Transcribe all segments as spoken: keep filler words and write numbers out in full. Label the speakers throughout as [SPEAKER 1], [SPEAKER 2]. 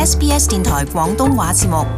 [SPEAKER 1] S B S 電台廣東話節目。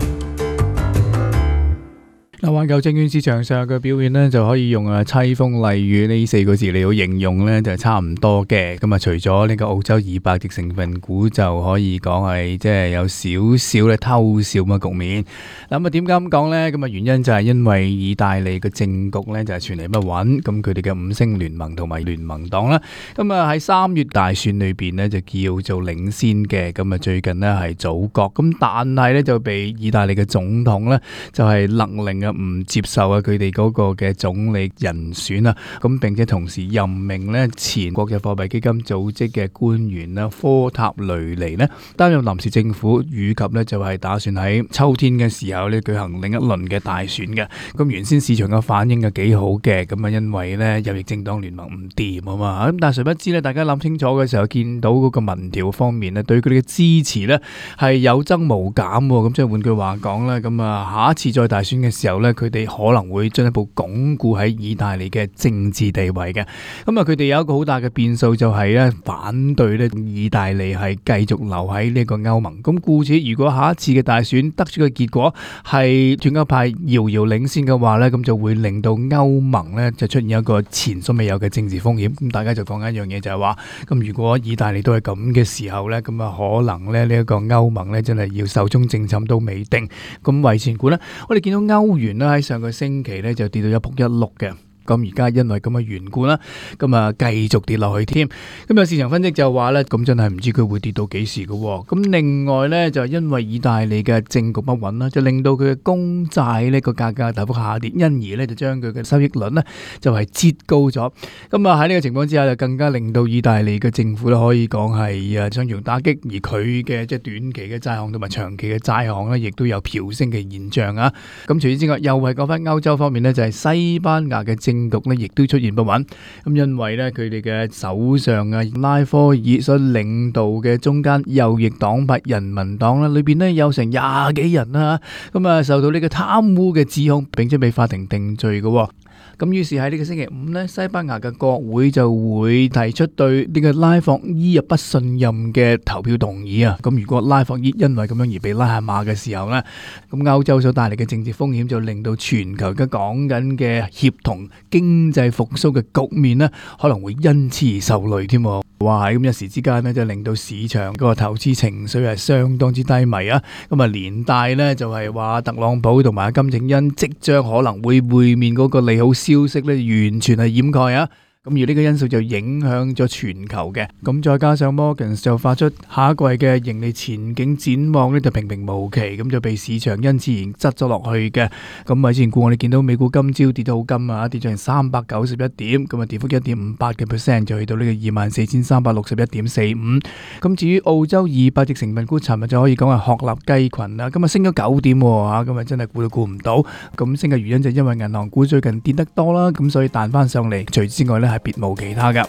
[SPEAKER 2] 嗱，環球證券市場上嘅表現呢，就可以用啊淒風厲雨呢四個字嚟到形容呢，就係差唔多嘅。咁啊，除咗呢個澳洲二百隻成分股就可以講係即係有少少咧偷笑咁嘅局面。咁啊，點解咁講呢？咁啊，原因就係因為意大利嘅政局呢，就係傳嚟不穩。咁佢哋嘅五星聯盟同埋聯盟黨啦，咁啊喺三月大選裏邊呢，就叫做領先嘅。咁啊，最近呢係組閣，咁但係呢，就被意大利嘅總統呢，就係勒令啊，唔接受啊佢哋嗰個嘅總理人選啊，咁並且同時任命咧前國際貨幣基金組織嘅官員啦科塔雷尼咧擔任臨時政府，以及咧就係打算喺秋天嘅時候咧舉行另一輪嘅大選嘅。咁原先市場嘅反應係幾好嘅，咁啊因為咧右翼政黨聯盟唔掂啊嘛，咁但係誰不知咧，大家諗清楚嘅時候見到嗰個民調方面咧對佢哋嘅支持咧係有增無減，咁即係換句話講咧，咁啊下一次再大選嘅時候咧，佢哋可能會進一步鞏固喺意大利嘅政治地位嘅。咁啊，佢哋有一個好大嘅變數就係咧反對咧意大利係繼續留喺呢個歐盟。咁故此，如果下一次嘅大選得出嘅結果係脫歐派遙遙領先嘅話咧，咁就會令到歐盟咧就出現一個前所未有嘅政治風險。咁大家就講緊一樣嘢就係話，咁如果意大利都係咁嘅時候咧，咁啊可能咧呢一個歐盟咧真係要壽終正寢都未定。咁為前估咧，我哋見到歐元咧喺上個星期咧就跌到一仆一碌嘅。咁而家因為咁嘅緣故啦，咁啊繼續跌落去添。咁有市場分析就話咧，咁真係唔知佢會跌到幾時嘅。咁另外咧就因為意大利嘅政局不穩啦，就令到佢嘅公債呢個價格大幅下跌，因而咧就將佢嘅收益率咧就係折高咗。咁啊喺呢個情況之下，就更加令到意大利嘅政府咧可以講係啊雙重打擊，而佢嘅即係短期嘅債項同埋長期嘅債項咧，亦都有飆升嘅現象啊。咁除此之外，又係講翻歐洲方面咧，就係西班牙嘅政政局咧亦都出現不穩，咁因為咧佢哋嘅首相啊拉科爾所領導嘅中間右翼黨派人民黨啦，裏邊咧有成廿幾人啦，咁啊受到呢個貪污嘅指控，並且被法庭定罪嘅。咁於是喺呢個星期五呢，西班牙嘅國會就會提出對呢個拉霍伊不信任嘅投票動議啊。咁如果拉霍伊因為咁樣而被拉下馬嘅時候呢，咁歐洲所帶嚟嘅政治風險就令到全球而家講緊嘅協同經濟復甦嘅局面呢，可能會因此而受累添。哇！咁一時之間呢，就令到市場嗰個投資情緒係相當之低迷啊。咁啊連帶呢，就係話特朗普同埋金正恩即將可能會會面嗰個利好消息呢，完全係掩蓋啊。咁而呢個因素就影響咗全球嘅，咁再加上 Morgan 就發出下一季嘅盈利前景展望呢，就平平無奇，咁就被市場因此而執咗落去嘅。咁喺之前股我哋見到美股今朝跌到好金啊，跌咗成三百九十一點，咁啊跌幅一點五八嘅 percent， 就去到呢個二萬四千三百六十一點四五。咁至於澳洲二百隻成分股，尋日就可以講係鶴立雞群啦，咁啊升咗九點喎，咁啊真係估都估唔到。咁升嘅原因就因為銀行股最近跌得多啦，咁所以彈翻上嚟。除此之外呢，係別無其他噶。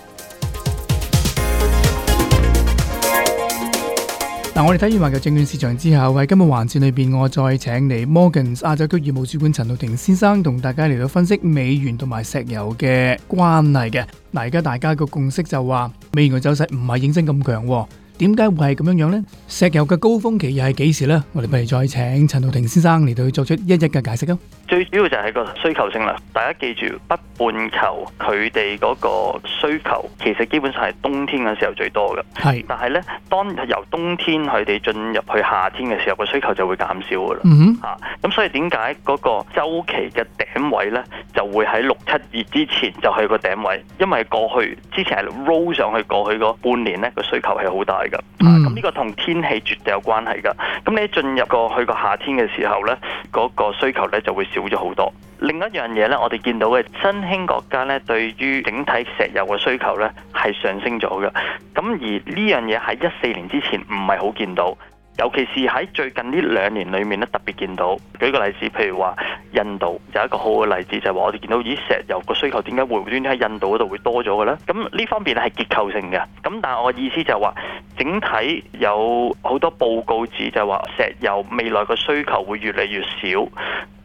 [SPEAKER 2] 嗱，我哋睇完環球證券市場之後，喺今日環節裏邊，我再請嚟 Morgan 亞洲區業務主管陳浩庭先生同大家嚟到分析美元同埋石油嘅關係嘅。嗱，而家大家個共識就話美元嘅走勢唔係應聲咁強。點解會係咁樣樣呢？石油嘅高峰期又係幾時呢？我哋不如再請陳浩庭先生嚟到去作出一一嘅解釋啊！
[SPEAKER 3] 最主要就係個需求性啦。大家記住，北半球佢哋嗰個需求其實基本上係冬天嘅時候最多嘅。係，但係呢，當由冬天佢哋進入去夏天嘅時候，個需求就會減少噶啦。嗯哼，嚇咁、啊、所以點解嗰個週期嘅頂位呢就會喺六七月之前就係個頂位？因為過去之前係 roll 上去過去嗰半年呢個需求係好大。咁呢、嗯啊、個同天氣絕對有關係噶。咁你進入過去個夏天嘅時候呢，嗰、嗰個需求呢就會少咗好多。另一樣嘢呢，我哋見到嘅新興國家呢，對於整體石油嘅需求呢係上升咗嘅。咁而呢樣嘢喺一四年之前唔係好見到。尤其是喺最近呢兩年裏面咧，特別見到。舉個例子，譬如話印度就係一個好嘅例子，就係話我哋見到咦石油個需求點解會無端端喺印度嗰度會多咗嘅咧？咁呢方面係結構性嘅。咁但係我嘅意思就係話，整體有好多報告指就係話石油未來個需求會越嚟越少。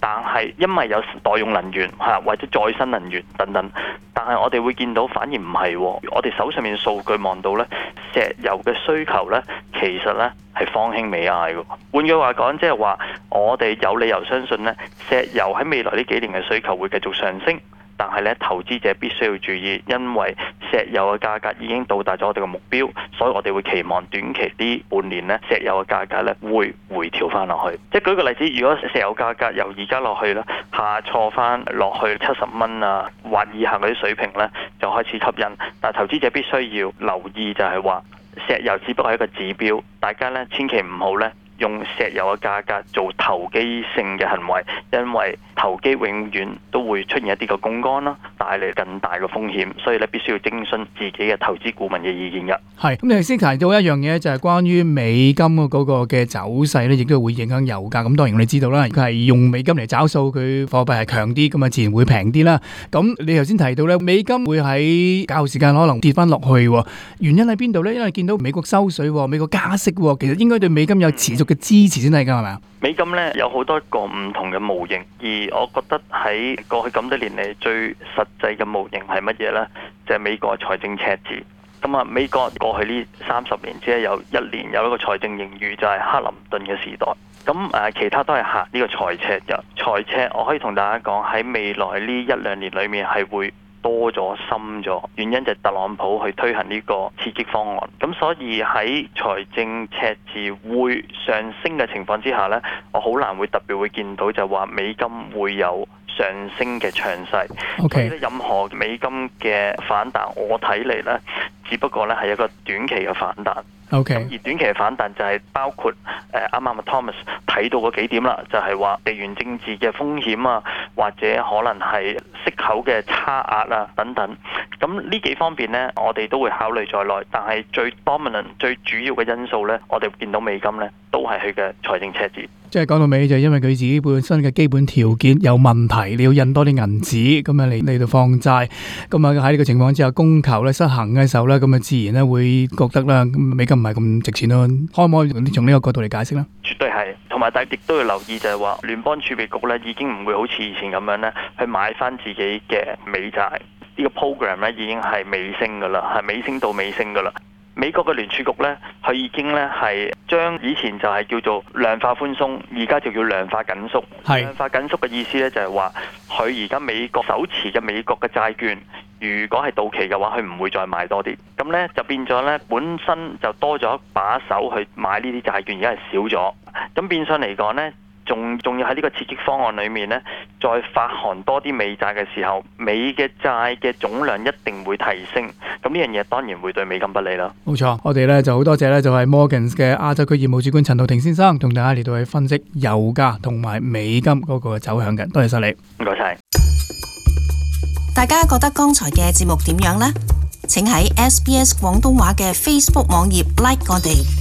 [SPEAKER 3] 但係因為有代用能源嚇或者再生能源等等，但係我哋會見到反而唔係，我哋手上面數據望到咧，石油嘅需求咧其實咧係方興未艾嘅。換句話講，即係話我哋有理由相信咧，石油喺未來呢幾年嘅需求會繼續上升。但係咧，投資者必須要注意，因為石油嘅價格已經到達咗我哋嘅目標，所以我哋會期望短期呢半年咧，石油嘅價格咧會回調翻落去。即係舉個例子，如果石油價格由而家落去咧，下挫翻落去七十蚊啊或以下嗰啲水平咧，就開始吸引。但係投資者必須要留意就係話，石油只不過係一個指標，大家咧千祈唔好咧用石油嘅價格做投機性嘅行為，因為投機永遠都會出現一啲嘅槓桿啦，帶嚟更大嘅風險，所以咧必須要徵詢自己嘅投資顧問嘅意見㗎。
[SPEAKER 2] 係，咁你頭先提到一樣嘢，就係關於美金嗰個嘅走勢咧，亦都會影響油價。咁當然我哋知道啦，佢係用美金嚟找數，佢貨幣係強啲，咁啊自然會平啲啦。咁你頭先提到咧，美金會喺較後時間可能跌翻落去，原因喺邊度咧？因為見到美國收水，美國加息，其實應該對美金有持續嘅支持先係㗎，係咪啊？
[SPEAKER 3] 美金咧有好多個唔同嘅模型，而我覺得喺過去咁多年嚟最實際嘅模型係乜嘢呢？就係美國財政赤字。咁啊，美國過去呢三十年只係有一年有一個財政盈餘，就係克林頓嘅時代。咁誒，其他都係行呢個財赤嘅財赤。我可以同大家講，喺未來呢一兩年裏面係會多咗深咗，原因就係特朗普去推行呢個刺激方案，咁所以喺財政赤字會上升嘅情況之下呢，我好難會特別會見到就話美金會有上升嘅趨勢。
[SPEAKER 2] Okay.
[SPEAKER 3] 所以任何美金嘅反彈，我睇嚟呢，只不過呢係一個短期嘅反彈。
[SPEAKER 2] Okay.
[SPEAKER 3] 而短期嘅反彈就係包括誒啱啱 Thomas 睇到嗰幾點啦，就係、是、話地緣政治嘅風險啊，或者可能係息口嘅差額啊等等。咁呢幾方面呢，我哋都會考慮在內。但係最 dominant 最主要嘅因素呢，我哋見到美金呢都係佢嘅財政赤字。
[SPEAKER 2] 即係講到尾就係因為佢自己本身嘅基本條件有問題，你要印多啲銀紙咁啊嚟嚟到放債。咁啊喺呢個情況之下，供求咧失衡嘅時候咧，咁啊自然咧會覺得啦，美金唔係咁值錢咯。可唔可以從呢個角度嚟解釋咧？
[SPEAKER 3] 絕對係，同埋但係亦都要留意就係話，聯邦儲備局咧已經唔會好似以前咁樣咧去買翻自己嘅美債。呢個 program 咧已經係尾聲噶啦，係尾聲到尾聲噶啦。美國嘅聯儲局呢，佢已經呢係將以前就係叫做量化寬鬆，而家就叫量化緊縮。量化緊縮嘅意思呢，就係話，佢而家美國手持嘅美國嘅債券，如果係到期嘅話，佢唔會再買多啲。咁呢，就變咗呢，本身就多咗一把手去買呢啲債券，而家係少咗。咁變相嚟講呢，仲仲要喺呢個刺激方案裏面呢，再發行多啲美債嘅時候，美嘅債嘅總量一定會提升。咁呢樣嘢當然會對美金不利啦。
[SPEAKER 2] 冇錯，我哋咧就好多謝咧，就係 Morgans 嘅亞洲區業務主管陳浩霆先生，同大家嚟到去分析油價同埋美金嗰個走向嘅。多謝晒你，
[SPEAKER 3] 唔該晒。
[SPEAKER 1] 大家覺得剛才嘅節目點樣呢？請喺 S B S 廣東話嘅 Facebook 網頁 like 我哋。